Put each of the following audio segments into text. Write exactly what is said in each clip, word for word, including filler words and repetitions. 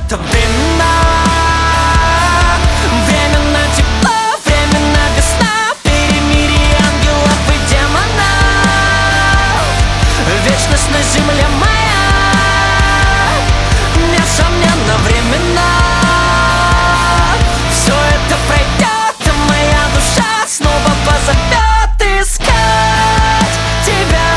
это временно. Временно тепло, временно весна, перемирие ангелов и демонов. Вечность на земле моя, несомненно, временно. Все это пройдет, и моя душа снова позовет искать тебя.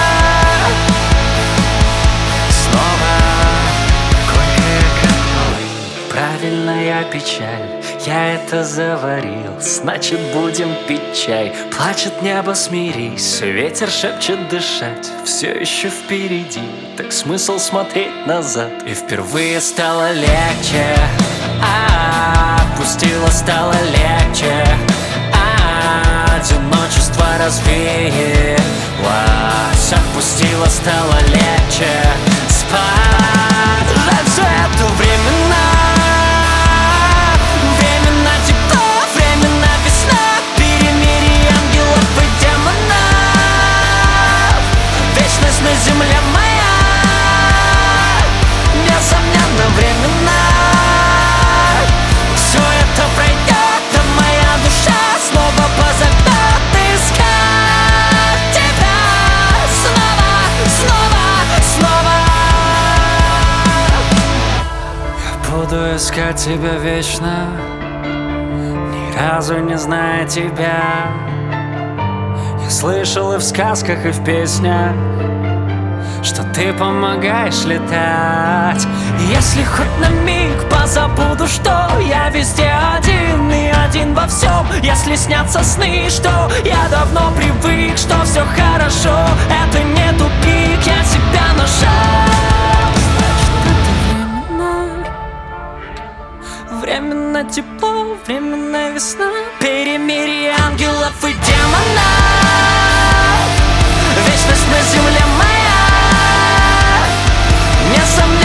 Снова горькая, как полынь, правильная печаль. Я это заварил, значит будем пить чай. Плачет небо, смирись, ветер шепчет дышать. Все еще впереди, так смысл смотреть назад. И впервые стало легче, а отпустила, стало легче, а одиночество развеялось. Отпустила, стало легче спать. Жаль, все это временно. Временно тепло, временно весна, перемирие ангелов и демонов. Вечность на земле моя, несомненно, временно. Все это пройдет, а моя душа снова позовет искать тебя. Снова, снова, снова. Я буду искать тебя вечно, ни разу не зная тебя. Я слышал и в сказках, и в песнях, что ты помогаешь летать. Если хоть на миг позабуду, что я везде один и один во всем. Если снятся сны, что я давно привык, что все хорошо, это не тупик, я себя нашел. Значит, это временно. Временно тепло, временно весна, перемирие ангелов и демонов. Вечность на земле моя, несомненно.